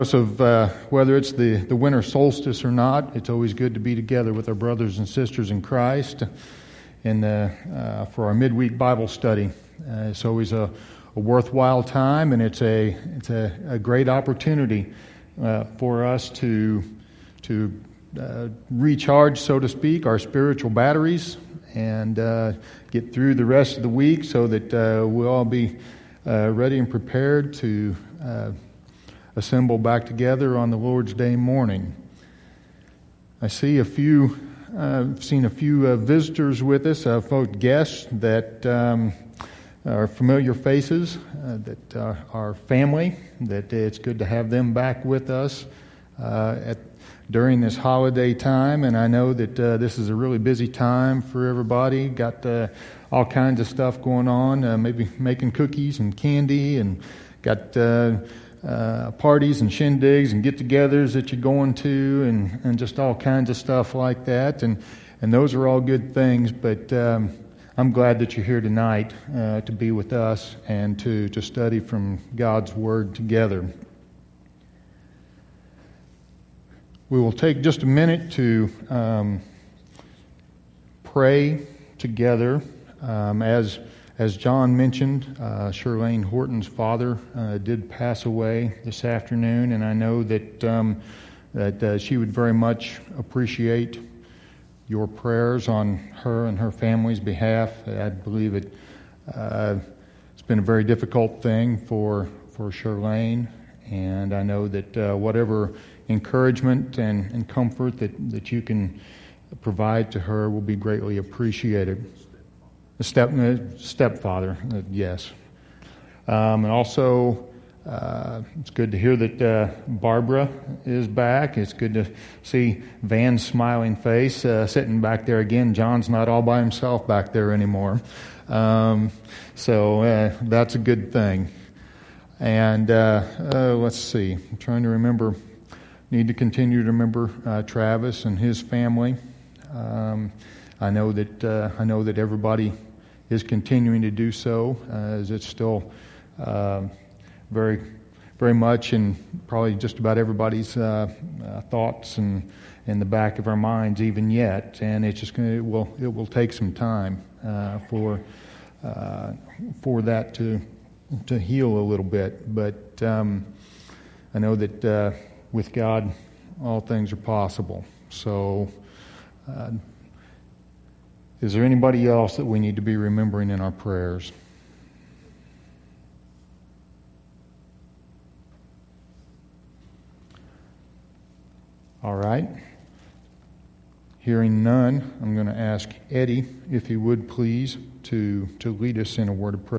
Of whether it's the winter solstice or not, it's always good to be together with our brothers and sisters in Christ and for our midweek Bible study. It's always a worthwhile time, and it's a great opportunity for us to recharge, so to speak, our spiritual batteries and get through the rest of the week so that we'll all be ready and prepared to assemble back together on the Lord's Day morning. I see a few, I've seen a few visitors with us, folks, guests that are familiar faces, that are family, that it's good to have them back with us during this holiday time. And I know that this is a really busy time for everybody. Got all kinds of stuff going on, maybe making cookies and candy, and got parties and shindigs and get-togethers that you're going to, and just all kinds of stuff like that, and those are all good things. But I'm glad that you're here tonight to be with us and to study from God's Word together. We will take just a minute to pray together. As John mentioned, Shirlane Horton's father did pass away this afternoon, and I know that she would very much appreciate your prayers on her and her family's behalf. I believe it's been a very difficult thing for Shirlane, and I know that whatever encouragement and comfort that you can provide to her will be greatly appreciated. Stepfather, yes. And also, it's good to hear that Barbara is back. It's good to see Van's smiling face sitting back there again. John's not all by himself back there anymore. So that's a good thing. And let's see. I'm trying to remember. Need to continue to remember Travis and his family. I know that everybody is continuing to do so, as it's still very, very much in probably just about everybody's thoughts and in the back of our minds even yet. And it's just it will take some time for that to heal a little bit. But I know that with God, all things are possible. So. Is there anybody else that we need to be remembering in our prayers? All right. Hearing none, I'm going to ask Eddie, if he would please, to lead us in a word of prayer.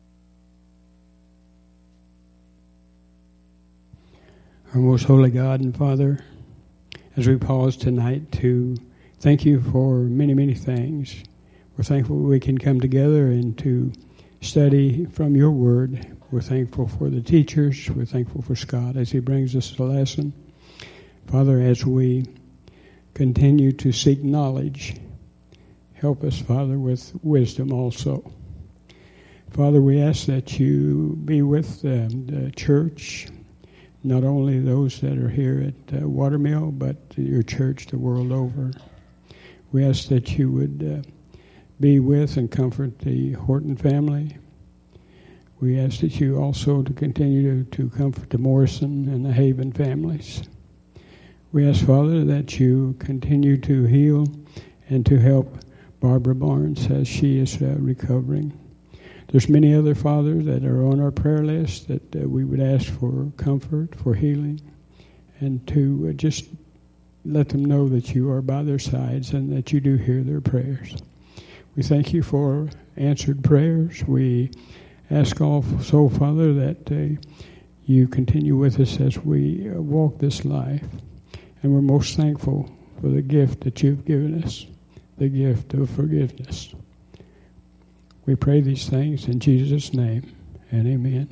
Our most holy God and Father, as we pause tonight to thank you for many, many things. We're thankful we can come together and to study from your word. We're thankful for the teachers. We're thankful for Scott as he brings us a lesson. Father, as we continue to seek knowledge, help us, Father, with wisdom also. Father, we ask that you be with the church, not only those that are here at Watermill, but your church the world over. We ask that you would be with and comfort the Horton family. We ask that you also to continue to comfort the Morrison and the Haven families. We ask, Father, that you continue to heal and to help Barbara Barnes as she is recovering. There's many other fathers that are on our prayer list that we would ask for comfort, for healing, and to just let them know that you are by their sides and that you do hear their prayers. We thank you for answered prayers. We ask also, Father, that you continue with us as we walk this life. And we're most thankful for the gift that you've given us, the gift of forgiveness. We pray these things in Jesus' name, and amen.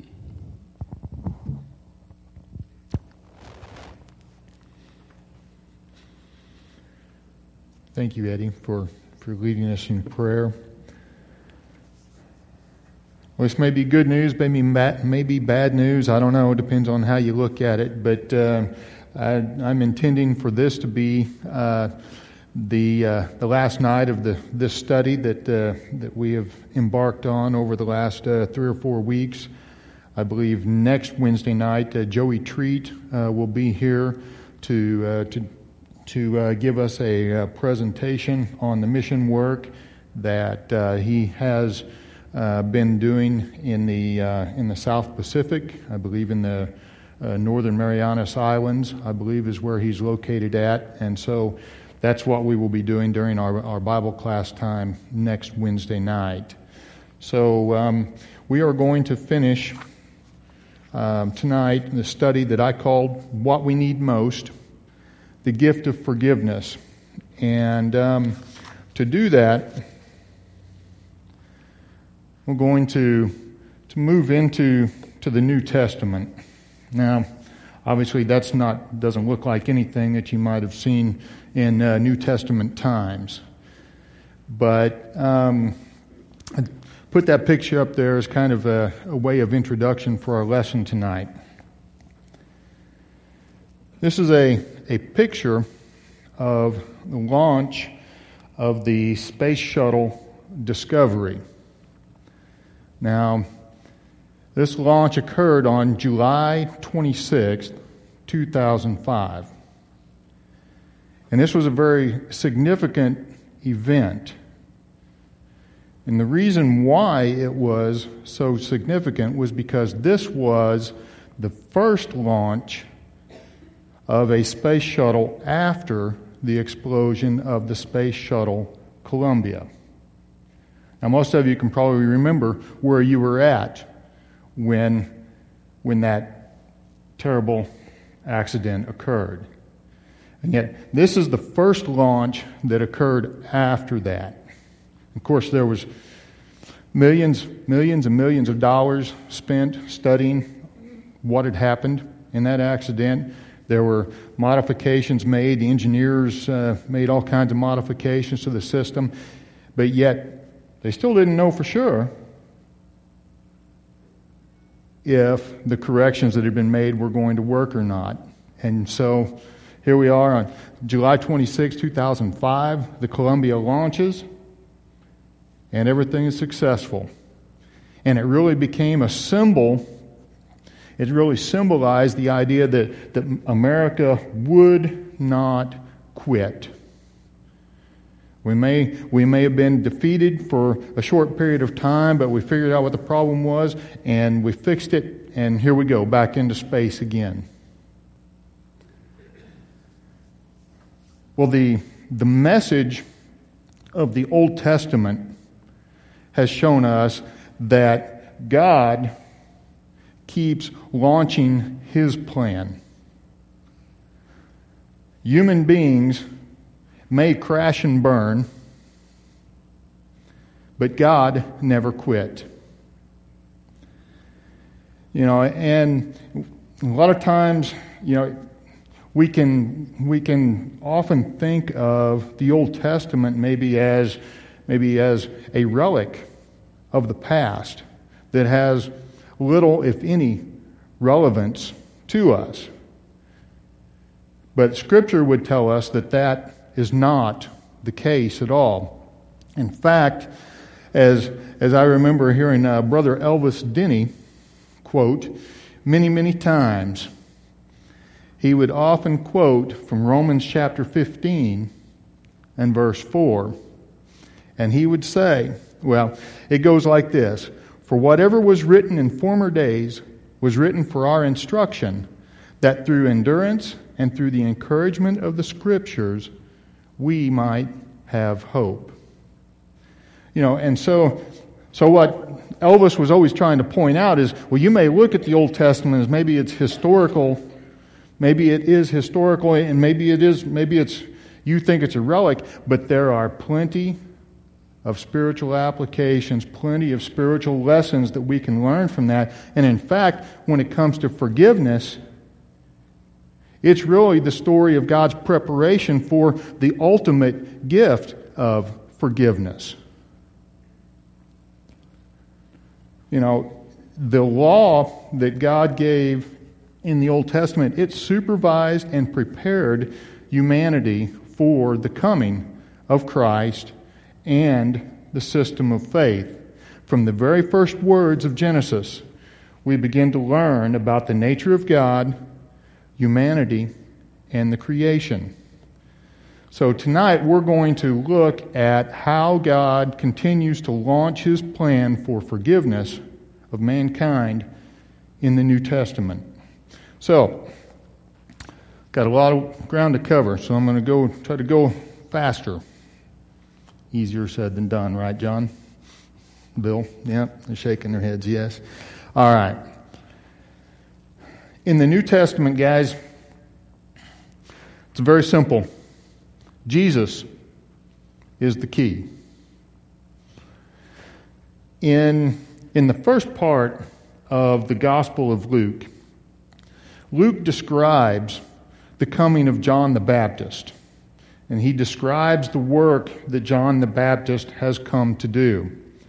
Thank you, Eddie, for leading us in prayer. This may be good news, maybe bad news. I don't know. It depends on how you look at it. But I'm intending for this to be the last night of this study that we have embarked on over the last 3 or 4 weeks. I believe next Wednesday night, Joey Treat will be here to give us a presentation on the mission work that he has been doing in the South Pacific. I believe in the Northern Marianas Islands, I believe is where he's located at. And so that's what we will be doing during our Bible class time next Wednesday night. So we are going to finish tonight the study that I called What We Need Most, the Gift of Forgiveness. And to do that, we're going to move into the New Testament. Now, obviously, doesn't look like anything that you might have seen in New Testament times. But I put that picture up there as kind of a way of introduction for our lesson tonight. This is a picture of the launch of the Space Shuttle Discovery. Now, this launch occurred on July 26, 2005. And this was a very significant event. And the reason why it was so significant was because this was the first launch of a space shuttle after the explosion of the Space Shuttle Columbia. Now, most of you can probably remember where you were at when that terrible accident occurred. And yet, this is the first launch that occurred after that. Of course, there was millions and millions of dollars spent studying what had happened in that accident. There were modifications made. The engineers made all kinds of modifications to the system. But yet, they still didn't know for sure if the corrections that had been made were going to work or not. And so, here we are on July 26, 2005. The Columbia launches, and everything is successful. And it really became a symbol. It really symbolized the idea that America would not quit. We may have been defeated for a short period of time, but we figured out what the problem was, and we fixed it, and here we go, back into space again. Well, the message of the Old Testament has shown us that God keeps launching His plan. Human beings may crash and burn, but God never quit. And a lot of times, we can often think of the Old Testament maybe as a relic of the past that has little, if any, relevance to us. But Scripture would tell us that is not the case at all. In fact, as I remember hearing Brother Elvis Denny quote many, many times, he would often quote from Romans chapter 15 and verse 4. And he would say, well, it goes like this: "For whatever was written in former days was written for our instruction, that through endurance and through the encouragement of the Scriptures we might have hope." And so what Elvis was always trying to point out is, well, you may look at the Old Testament as maybe it's historical, maybe it is historical, and maybe it's you think it's a relic, but there are plenty of spiritual applications, plenty of spiritual lessons that we can learn from that. And in fact, when it comes to forgiveness, it's really the story of God's preparation for the ultimate gift of forgiveness. the law that God gave in the Old Testament, it supervised and prepared humanity for the coming of Christ and the system of faith. From the very first words of Genesis, we begin to learn about the nature of God, humanity, and the creation. So tonight we're going to look at how God continues to launch His plan for forgiveness of mankind in the New Testament. So, got a lot of ground to cover, so I'm going to try to go faster. Easier said than done, right, John? Bill? Yeah, they're shaking their heads, yes. All right. In the New Testament, guys, it's very simple. Jesus is the key. In the first part of the Gospel of Luke, Luke describes the coming of John the Baptist. And he describes the work that John the Baptist has come to do.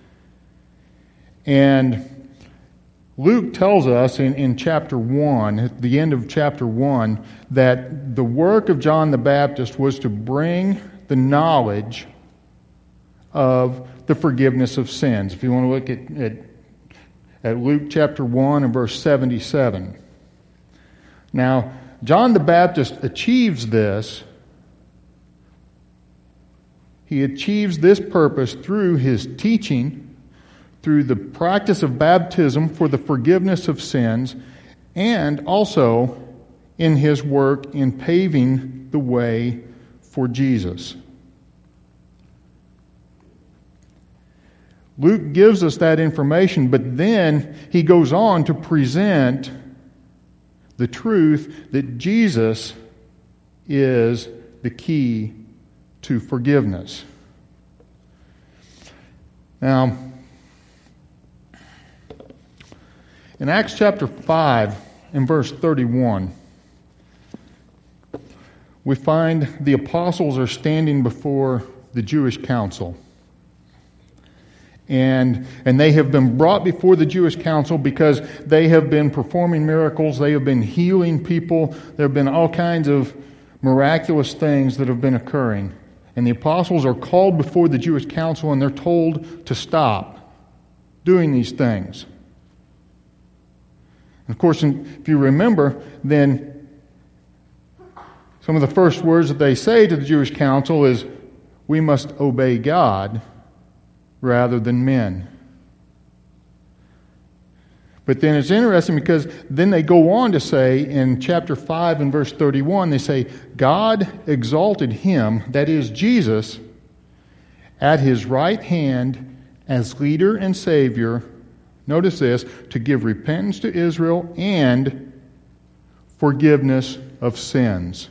And Luke tells us in chapter 1, at the end of chapter 1, that the work of John the Baptist was to bring the knowledge of the forgiveness of sins. If you want to look at Luke chapter 1 and verse 77. Now, John the Baptist achieves this. He achieves this purpose through his teaching, through the practice of baptism for the forgiveness of sins, and also in his work in paving the way for Jesus. Luke gives us that information, but then he goes on to present the truth that Jesus is the key to forgiveness. Now, in Acts chapter 5, in verse 31, we find the apostles are standing before the Jewish council. And they have been brought before the Jewish council because they have been performing miracles, they have been healing people, there have been all kinds of miraculous things that have been occurring. And the apostles are called before the Jewish council and they're told to stop doing these things. And of course, if you remember, then some of the first words that they say to the Jewish council is, "We must obey God rather than men." But then it's interesting because then they go on to say in chapter 5 and verse 31, they say, "God exalted him," that is Jesus, "at his right hand as leader and Savior," notice this, "to give repentance to Israel and forgiveness of sins."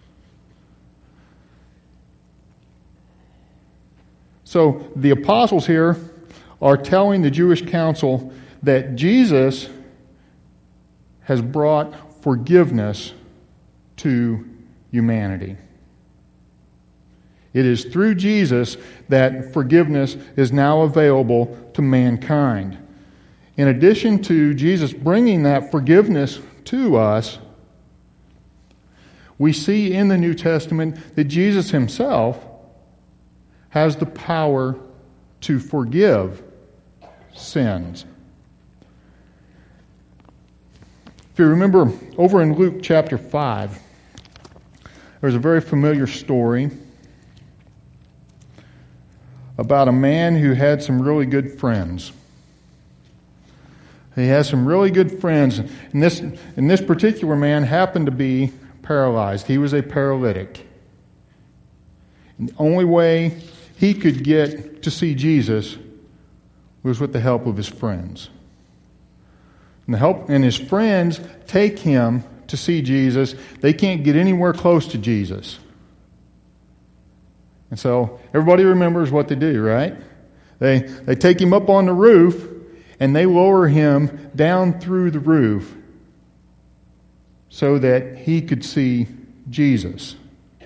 So the apostles here are telling the Jewish council that Jesus has brought forgiveness to humanity. It is through Jesus that forgiveness is now available to mankind. In addition to Jesus bringing that forgiveness to us, we see in the New Testament that Jesus himself has the power to forgive sins. If you remember, over in Luke chapter 5, there's a very familiar story about a man who had some really good friends. He has some really good friends, and this particular man happened to be paralyzed. He was a paralytic. And the only way he could get to see Jesus was with the help of his friends. And his friends take him to see Jesus. They can't get anywhere close to Jesus. And so everybody remembers what they do, right? They take him up on the roof and they lower him down through the roof so that he could see Jesus.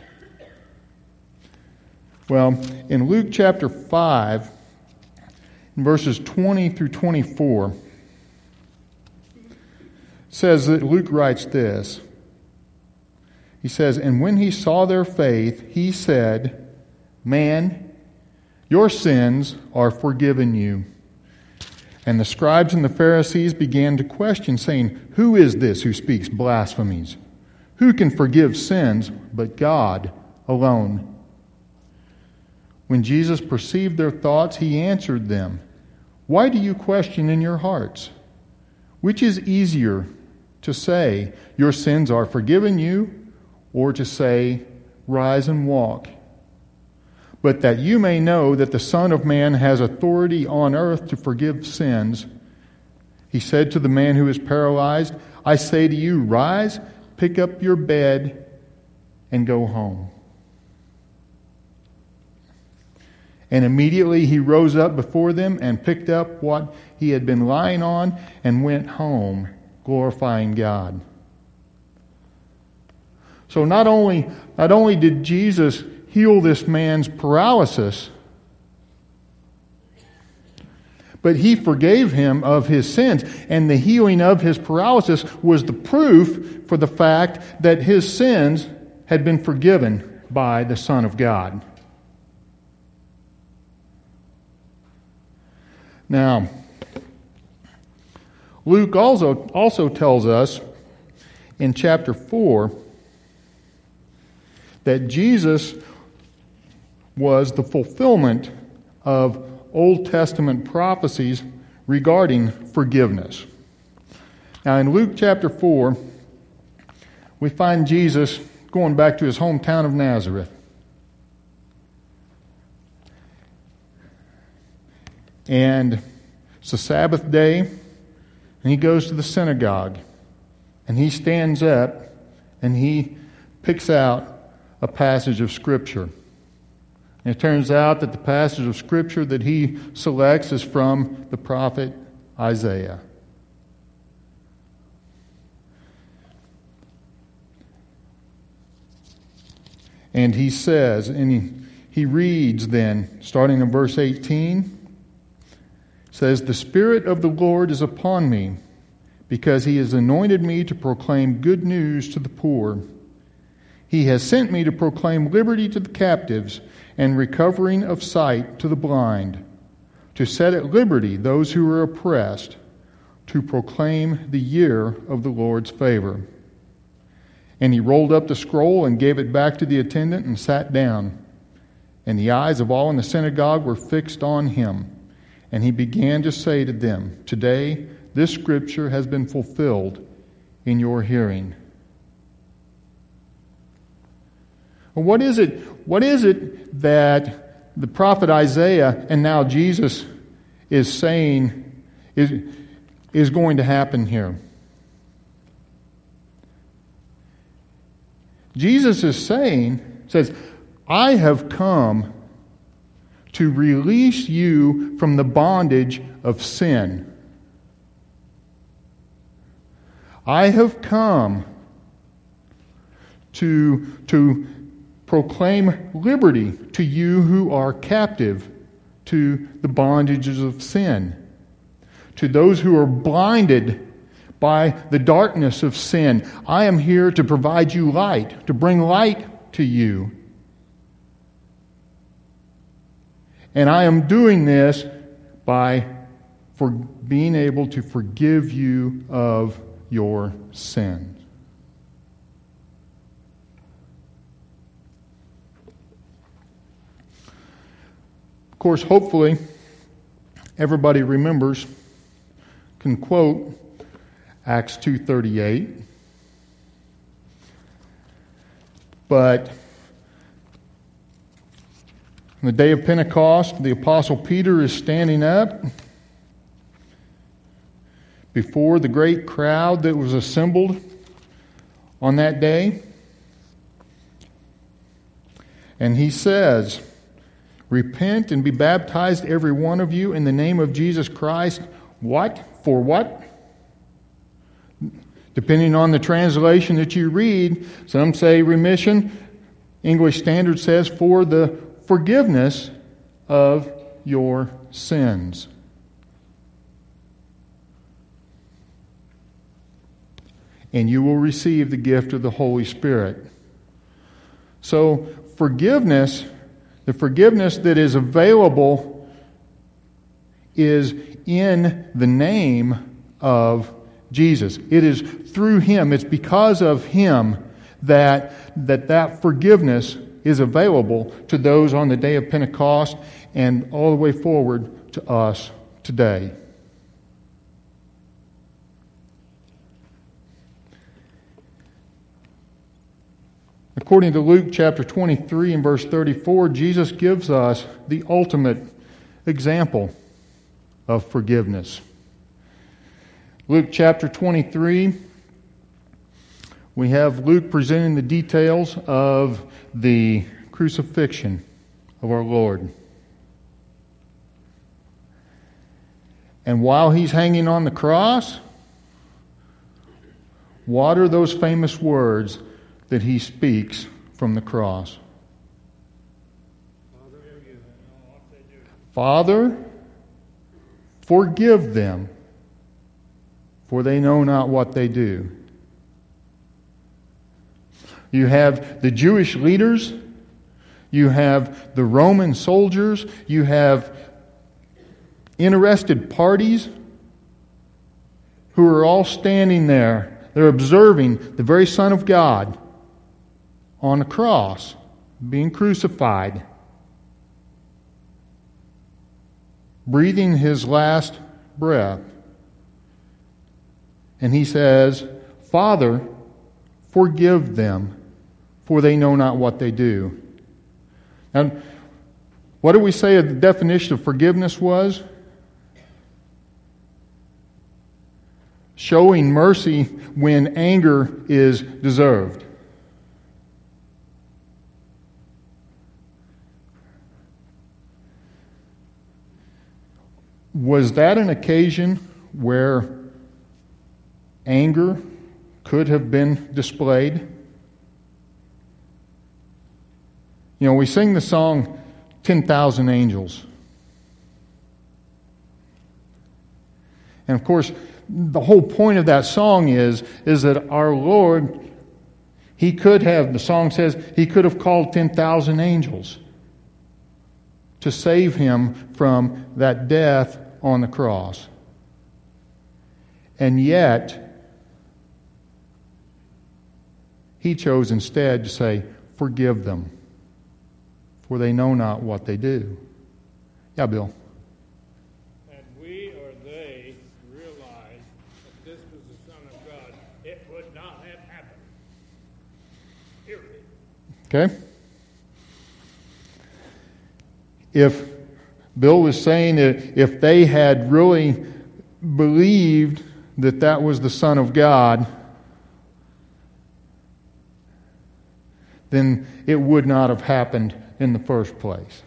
Well, in Luke chapter 5, in verses 20 through 24, says that Luke writes this. He says, "And when he saw their faith, he said, 'Man, your sins are forgiven you.' And the scribes and the Pharisees began to question, saying, 'Who is this who speaks blasphemies? Who can forgive sins but God alone?' When Jesus perceived their thoughts, he answered them, 'Why do you question in your hearts? Which is easier, to say, your sins are forgiven you, or to say, rise and walk? But that you may know that the Son of Man has authority on earth to forgive sins.' He said to the man who is paralyzed, 'I say to you, rise, pick up your bed, and go home.' And immediately he rose up before them and picked up what he had been lying on and went home, glorifying God." So not only did Jesus heal this man's paralysis, but he forgave him of his sins. And the healing of his paralysis was the proof for the fact that his sins had been forgiven by the Son of God. Now, Luke also tells us in chapter 4 that Jesus was the fulfillment of Old Testament prophecies regarding forgiveness. Now, in Luke chapter 4, we find Jesus going back to his hometown of Nazareth. And it's a Sabbath day, and he goes to the synagogue, and he stands up, and he picks out a passage of Scripture. And it turns out that the passage of Scripture that he selects is from the prophet Isaiah. And he says, and he reads then, starting in verse 18, says, "The Spirit of the Lord is upon me, because he has anointed me to proclaim good news to the poor. He has sent me to proclaim liberty to the captives and recovering of sight to the blind, to set at liberty those who are oppressed, to proclaim the year of the Lord's favor." And he rolled up the scroll and gave it back to the attendant and sat down. And the eyes of all in the synagogue were fixed on him. And he began to say to them, "Today this scripture has been fulfilled in your hearing." Well, what is it that the prophet Isaiah and now Jesus is saying is going to happen here? Jesus says, "I have come to release you from the bondage of sin. I have come to proclaim liberty to you who are captive to the bondages of sin, to those who are blinded by the darkness of sin. I am here to provide you light, to bring light to you. And I am doing this by being able to forgive you of your sins." Of course, hopefully, everybody can quote Acts 2:38. But on the day of Pentecost, the Apostle Peter is standing up before the great crowd that was assembled on that day. And he says, "Repent and be baptized, every one of you, in the name of Jesus Christ." What? For what? Depending on the translation that you read, some say remission. English Standard says for the forgiveness of your sins. and you will receive the gift of the Holy Spirit. So forgiveness, the forgiveness that is available is in the name of Jesus. It is through Him. It's because of Him that forgiveness is available to those on the day of Pentecost and all the way forward to us today. According to Luke chapter 23 and verse 34, Jesus gives us the ultimate example of forgiveness. Luke chapter 23, we have Luke presenting the details of the crucifixion of our Lord. And while He's hanging on the cross, what are those famous words that He speaks from the cross? Father, forgive them, for they know not what they do. You have the Jewish leaders, you have the Roman soldiers, you have interested parties who are all standing there. They're observing the very Son of God on the cross, being crucified, breathing His last breath. And He says, Father, forgive them, for they know not what they do. And what do we say the definition of forgiveness was? Showing mercy when anger is deserved. Was that an occasion where anger could have been displayed? You know, we sing the song 10,000 Angels. And of course, the whole point of that song is that our Lord, He could have, the song says, He could have called 10,000 angels to save Him from that death on the cross. And yet, He chose instead to say, forgive them, for they know not what they do. Yeah, Bill. Had we or they realized that this was the Son of God, it would not have happened. Period. Okay? If Bill was saying that if they had really believed that that was the Son of God, then it would not have happened in the first place.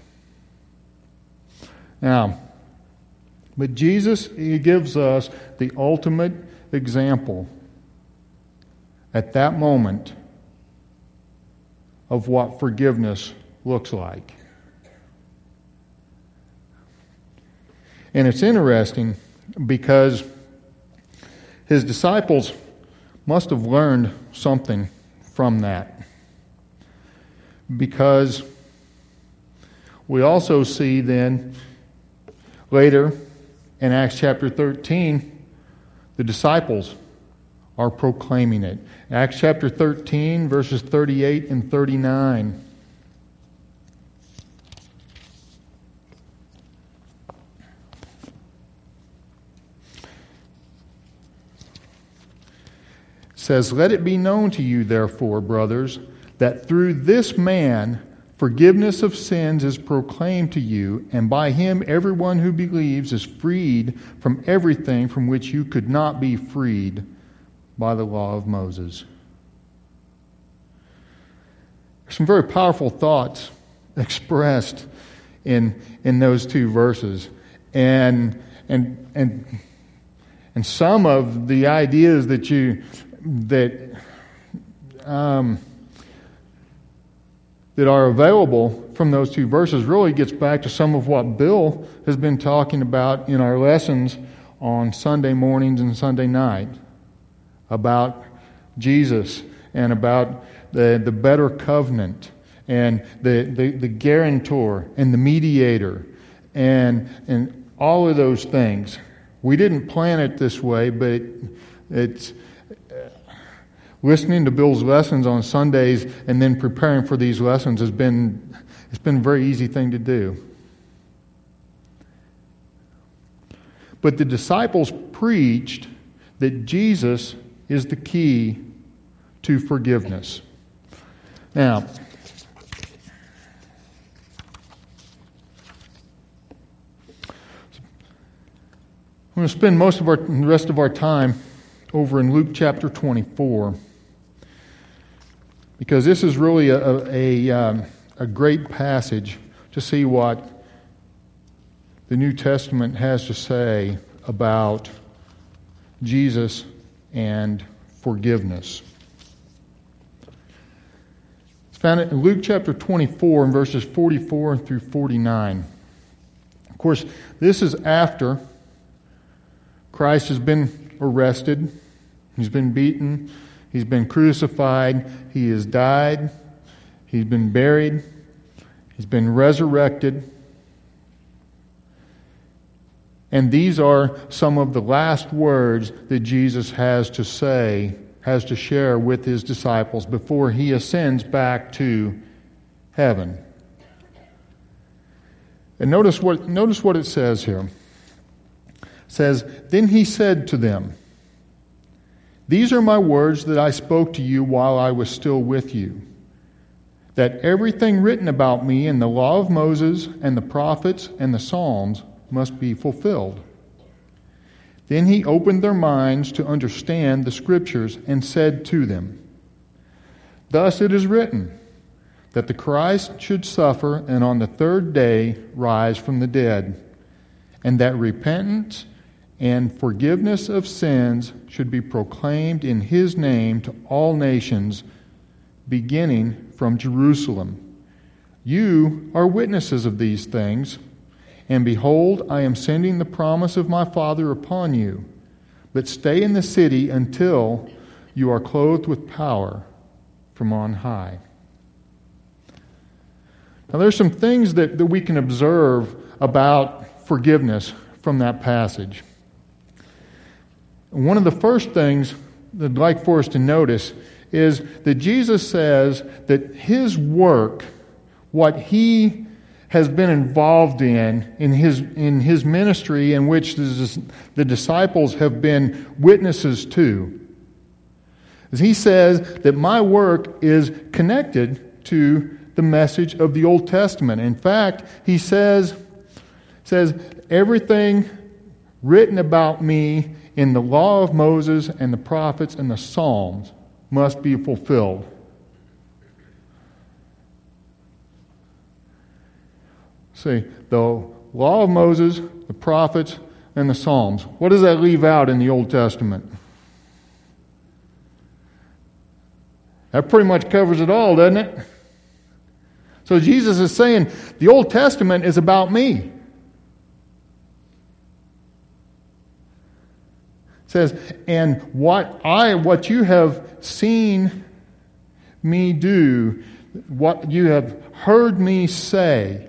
Now, but Jesus, He gives us the ultimate example at that moment of what forgiveness looks like. And it's interesting because His disciples must have learned something from that. Because we also see then later in Acts chapter 13, the disciples are proclaiming it. Acts chapter 13, verses 38 and 39. Says, "Let it be known to you, therefore, brothers, that through this man forgiveness of sins is proclaimed to you, and by him everyone who believes is freed from everything from which you could not be freed by the law of Moses." Some very powerful thoughts expressed in those two verses, and some of the ideas that are available from those two verses really gets back to some of what Bill has been talking about in our lessons on Sunday mornings and Sunday night about Jesus and about the better covenant and the guarantor and the mediator and all of those things. We didn't plan it this way, but it's listening to Bill's lessons on Sundays and then preparing for these lessons it's been a very easy thing to do. But the disciples preached that Jesus is the key to forgiveness. Now, I'm going to spend the rest of our time over in Luke chapter 24, because this is really a great passage to see what the New Testament has to say about Jesus and forgiveness. It's found in Luke chapter 24 and verses 44 through 49. Of course, this is after Christ has been arrested, he's been beaten, he's been crucified, he has died, he's been buried, he's been resurrected. And these are some of the last words that Jesus has to say, has to share with his disciples before he ascends back to heaven. And notice what it says here. It says, "Then he said to them, 'These are my words that I spoke to you while I was still with you, that everything written about me in the law of Moses and the prophets and the Psalms must be fulfilled.' Then he opened their minds to understand the Scriptures and said to them, 'Thus it is written, that the Christ should suffer and on the third day rise from the dead, and that repentance and forgiveness of sins should be proclaimed in his name to all nations, beginning from Jerusalem. You are witnesses of these things. And behold, I am sending the promise of my Father upon you. But stay in the city until you are clothed with power from on high.'" Now there's some things that we can observe about forgiveness from that passage. One of the first things that I'd like for us to notice is that Jesus says that his work, what he has been involved in his ministry, in which the disciples have been witnesses to. As he says that my work is connected to the message of the Old Testament. In fact, he says everything written about me in the law of Moses and the prophets and the Psalms must be fulfilled. See, the law of Moses, the prophets, and the Psalms. What does that leave out in the Old Testament? That pretty much covers it all, doesn't it? So Jesus is saying, the Old Testament is about me. It says, and what you have seen me do, what you have heard me say,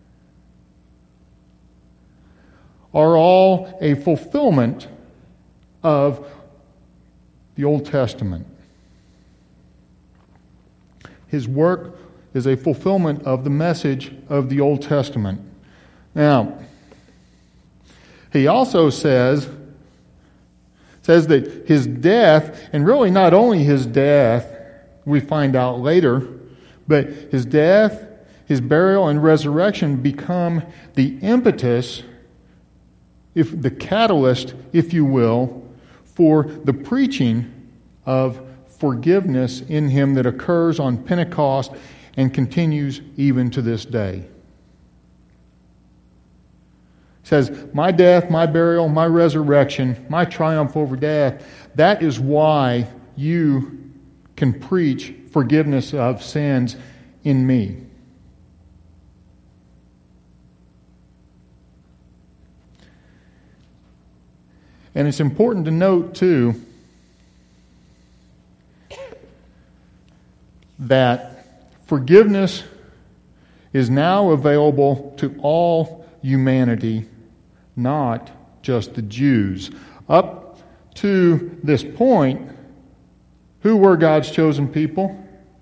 are all a fulfillment of the Old Testament. His work is a fulfillment of the message of the Old Testament. Now, he also says that his death, and really not only his death, we find out later, but his death, his burial, and resurrection become the impetus, the catalyst, if you will, for the preaching of forgiveness in him that occurs on Pentecost and continues even to this day. It says, my death, my burial, my resurrection, my triumph over death, that is why you can preach forgiveness of sins in me. And it's important to note, too, that forgiveness is now available to all humanity, not just the Jews. Up to this point, who were God's chosen people?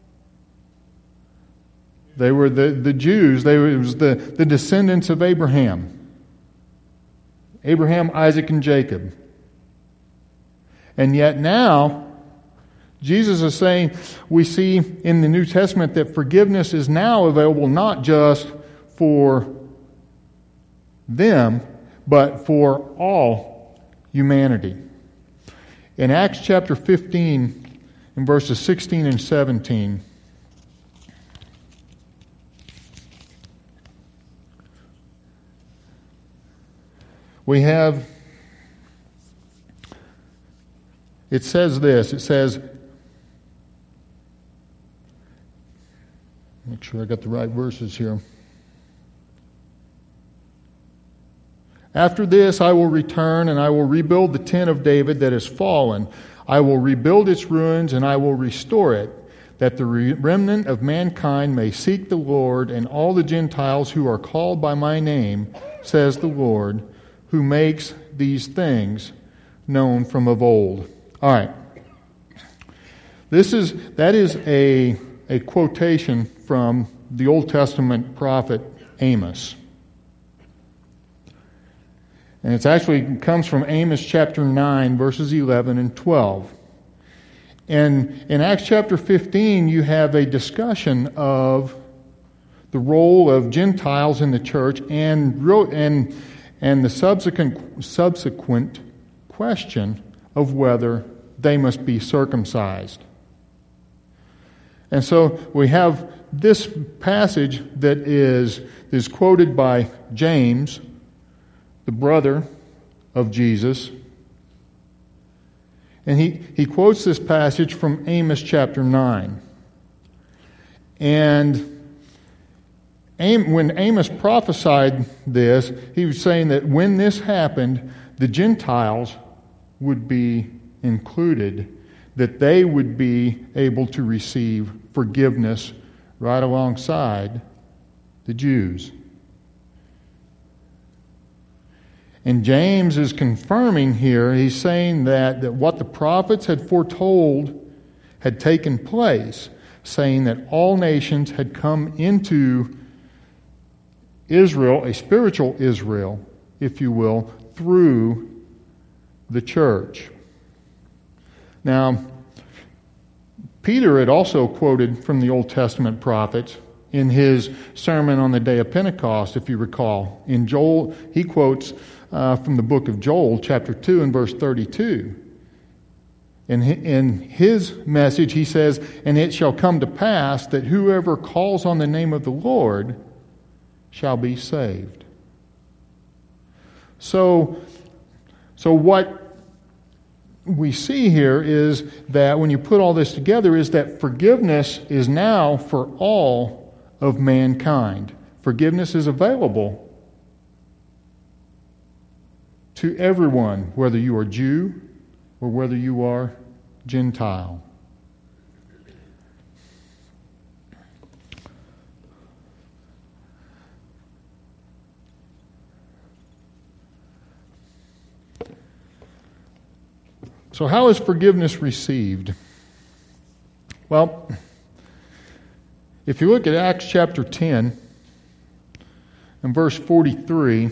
They were the Jews. It was the descendants of Abraham. Abraham, Isaac, and Jacob. And yet now, Jesus is saying, we see in the New Testament that forgiveness is now available not just for them, but for all humanity. In Acts chapter 15, in verses 16 and 17, we have, it says this, it says, make sure I got the right verses here. After this I will return, and I will rebuild the tent of David that has fallen. I will rebuild its ruins, and I will restore it, that the remnant of mankind may seek the Lord, and all the Gentiles who are called by my name, says the Lord, who makes these things known from of old. All right. That is a quotation from the Old Testament prophet Amos. And it actually comes from Amos chapter 9, verses 11 and 12. And in Acts chapter 15, you have a discussion of the role of Gentiles in the church and the subsequent question of whether they must be circumcised. And so we have this passage that is quoted by James, the brother of Jesus. And he quotes this passage from Amos chapter 9. And when Amos prophesied this, he was saying that when this happened, the Gentiles would be included, that they would be able to receive forgiveness right alongside the Jews. And James is confirming here, he's saying that what the prophets had foretold had taken place, saying that all nations had come into Israel, a spiritual Israel, if you will, through the church. Now, Peter had also quoted from the Old Testament prophets in his sermon on the day of Pentecost, if you recall. In Joel, he quotes from the book of Joel, chapter 2 and verse 32. In his message, he says, "And it shall come to pass that whoever calls on the name of the Lord shall be saved." So what we see here is that when you put all this together is that forgiveness is now for all of mankind. Forgiveness is available to everyone, whether you are Jew or whether you are Gentile. So how is forgiveness received? Well, if you look at Acts chapter 10 and verse 43,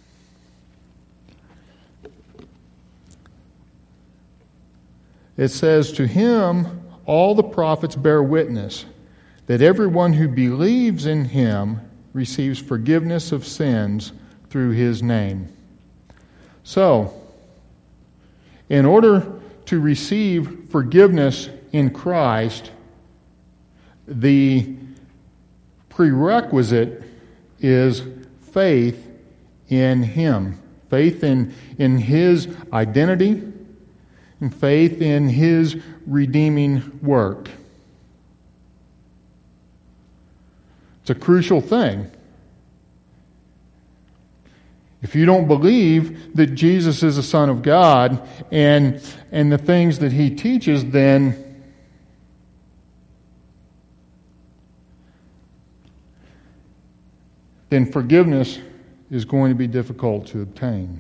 it says, "To him all the prophets bear witness, that everyone who believes in him receives forgiveness of sins through his name." So, in order to receive forgiveness in Christ, the prerequisite is faith in him. Faith in his identity and faith in his redeeming work. It's a crucial thing. If you don't believe that Jesus is the Son of God and the things that he teaches, then then forgiveness is going to be difficult to obtain.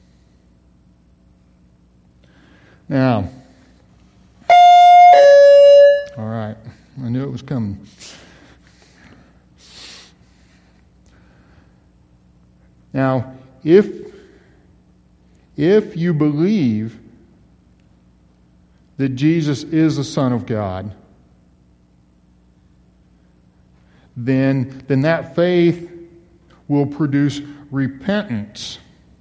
Now, all right, I knew it was coming. Now, if you believe that Jesus is the Son of God, then that faith will produce repentance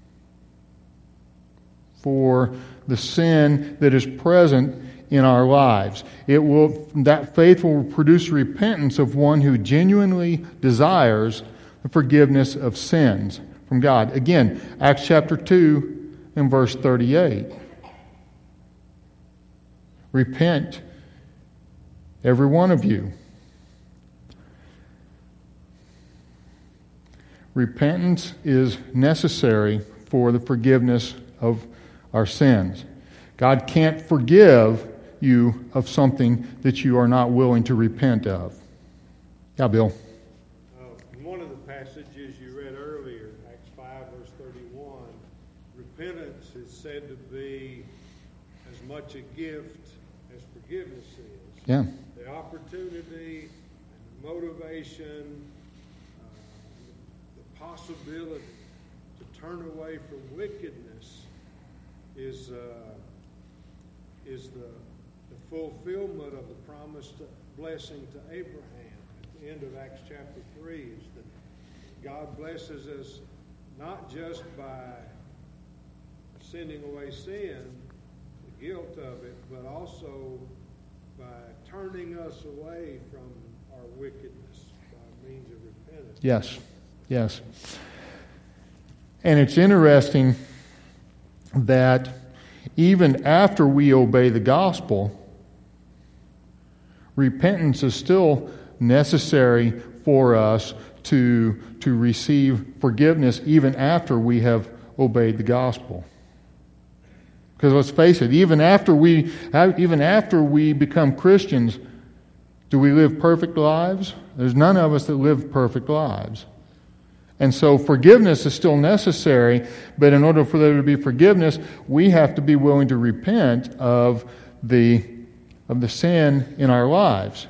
for the sin that is present in our lives. That faith will produce repentance of one who genuinely desires the forgiveness of sins from God. Again, Acts chapter 2 and verse 38. Repent, every one of you. Repentance is necessary for the forgiveness of our sins. God can't forgive you of something that you are not willing to repent of. Yeah, Bill. One of the passages you read earlier, Acts 5, verse 31, repentance is said to be as much a gift as forgiveness is. Yeah. The opportunity and the motivation, the possibility to turn away from wickedness is the fulfillment of the promised blessing to Abraham. At the end of Acts chapter 3 is that God blesses us not just by sending away sin, the guilt of it, but also by turning us away from our wickedness by means of repentance. Yes. And it's interesting that even after we obey the gospel, repentance is still necessary for us to receive forgiveness even after we have obeyed the gospel. Because let's face it, even after we become Christians, do we live perfect lives? There's none of us that live perfect lives. And so forgiveness is still necessary, but in order for there to be forgiveness, we have to be willing to repent of the sin in our lives.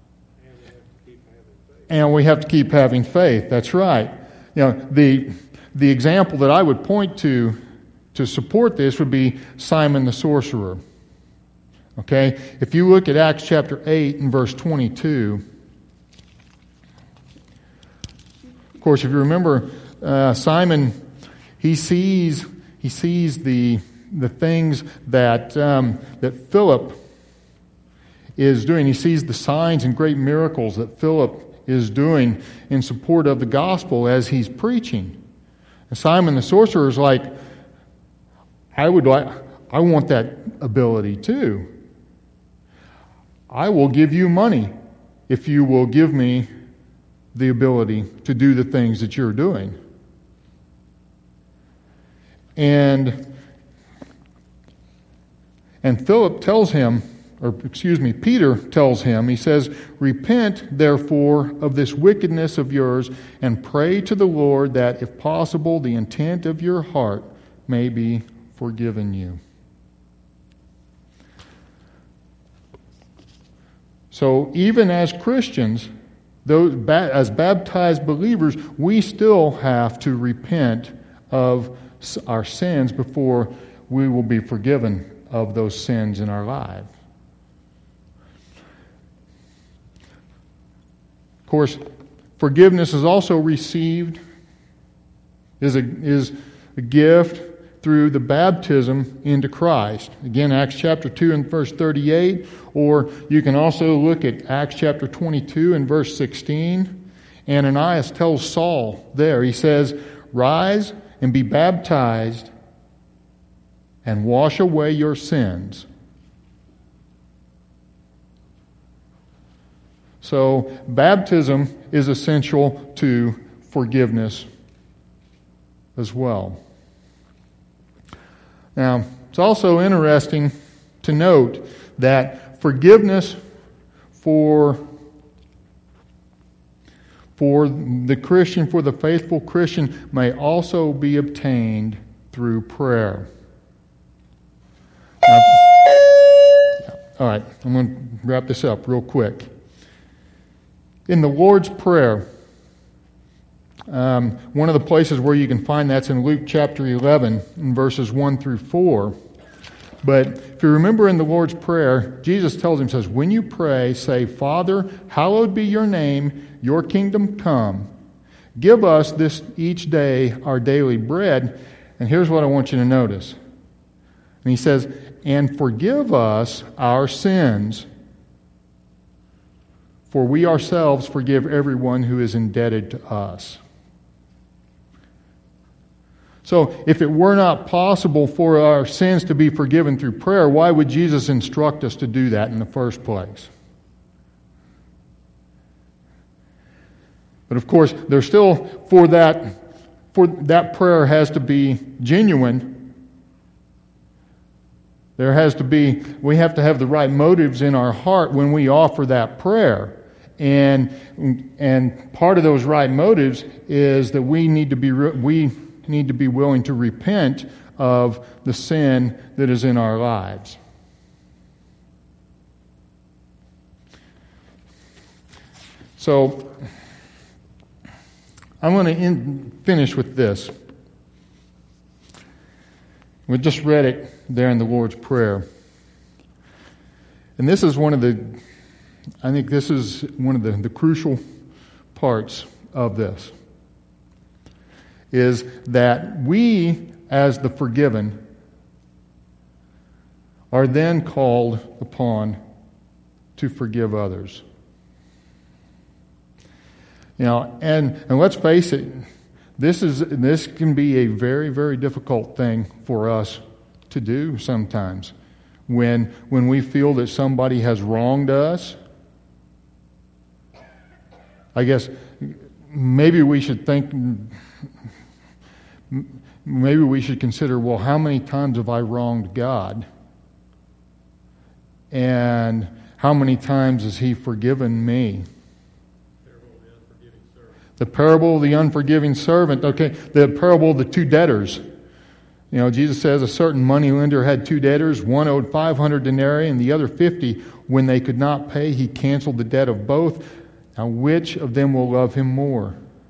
And we have to keep having faith. That's right. You know, the example that I would point to support this would be Simon the sorcerer. Okay? If you look at Acts chapter 8 and verse 22, of course, if you remember, Simon, he sees the things that Philip is doing. He sees the signs and great miracles that Philip is doing in support of the gospel as he's preaching. And Simon the sorcerer is like, I want that ability too. I will give you money if you will give me the ability to do the things that you're doing. And Philip tells him, Peter tells him, he says, "Repent, therefore, of this wickedness of yours, and pray to the Lord that, if possible, the intent of your heart may be forgiven you." So even as Christians, as baptized believers, we still have to repent of our sins before we will be forgiven of those sins in our lives. Of course, forgiveness is also received, is a gift through the baptism into Christ. Again, Acts chapter 2 and verse 38, or you can also look at Acts chapter 22 and verse 16. Ananias tells Saul there, he says, "Rise and be baptized and wash away your sins." So, baptism is essential to forgiveness as well. Now, it's also interesting to note that forgiveness for for the Christian, for the faithful Christian, may also be obtained through prayer. Now, all right, I'm going to wrap this up real quick. In the Lord's Prayer, one of the places where you can find that's in Luke chapter 11, in verses 1 through 4. But if you remember in the Lord's Prayer, Jesus tells him, says, when you pray, say, Father, hallowed be your name, your kingdom come. Give us this each day our daily bread. And here's what I want you to notice. And he says, and forgive us our sins, for we ourselves forgive everyone who is indebted to us. So, if it were not possible for our sins to be forgiven through prayer, why would Jesus instruct us to do that in the first place? But of course, there's still, for that prayer has to be genuine. We have to have the right motives in our heart when we offer that prayer. And part of those right motives is that we need to be willing to repent of the sin that is in our lives. So, I'm going to finish with this. We just read it there in the Lord's Prayer. And this is one of the crucial parts of this. Is that we, as the forgiven, are then called upon to forgive others. And let's face it, this can be a very, very difficult thing for us to do sometimes. When we feel that somebody has wronged us, I guess maybe we should consider, well, how many times have I wronged God? And how many times has He forgiven me? The parable of the unforgiving servant. Okay, the parable of the two debtors. Jesus says a certain moneylender had two debtors. One owed 500 denarii and the other 50. When they could not pay, he canceled the debt of both. Now, which of them will love him more?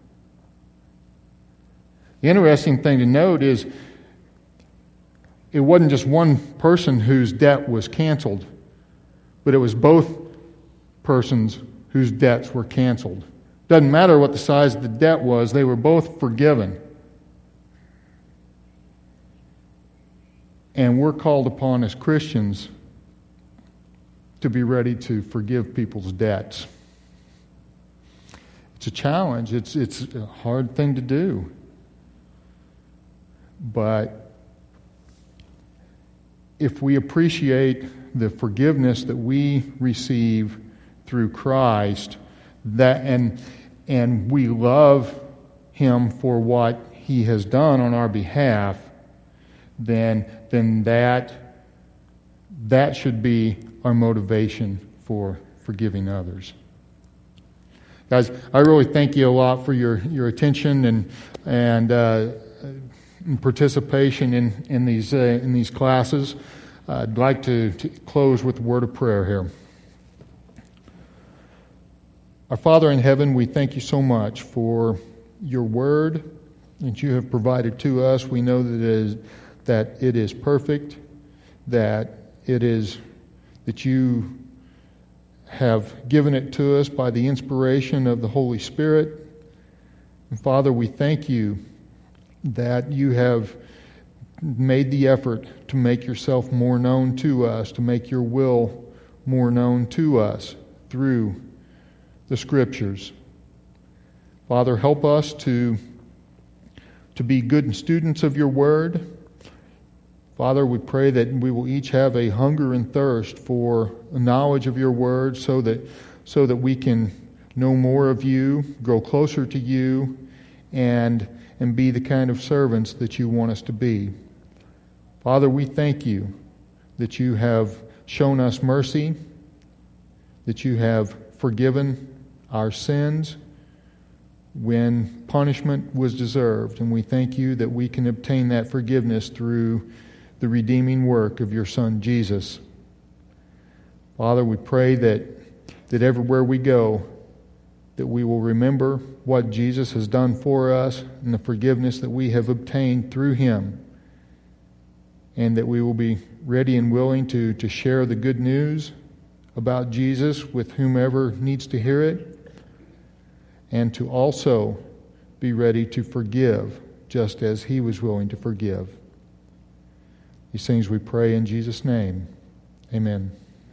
The interesting thing to note is it wasn't just one person whose debt was canceled, but it was both persons whose debts were canceled. Doesn't matter what the size of the debt was, they were both forgiven. And we're called upon as Christians to be ready to forgive people's debts. It's a challenge. It's a hard thing to do. But if we appreciate the forgiveness that we receive through Christ, and we love Him for what He has done on our behalf, then that should be our motivation for forgiving others. Guys, I really thank you a lot for your attention and participation in these classes. I'd like to close with a word of prayer here. Our Father in heaven, we thank you so much for your word that you have provided to us. We know that it is perfect, that you have given it to us by the inspiration of the Holy Spirit. And Father, we thank you that you have made the effort to make yourself more known to us, to make your will more known to us through the Scriptures. Father, help us to be good students of your word. Father, we pray that we will each have a hunger and thirst for knowledge of your word so that we can know more of you, grow closer to you, and be the kind of servants that you want us to be. Father, we thank you that you have shown us mercy, that you have forgiven our sins, when punishment was deserved. And we thank you that we can obtain that forgiveness through the redeeming work of your Son, Jesus. Father, we pray that everywhere we go, that we will remember what Jesus has done for us and the forgiveness that we have obtained through Him, and that we will be ready and willing to share the good news about Jesus with whomever needs to hear it, and to also be ready to forgive just as He was willing to forgive. These things we pray in Jesus' name. Amen.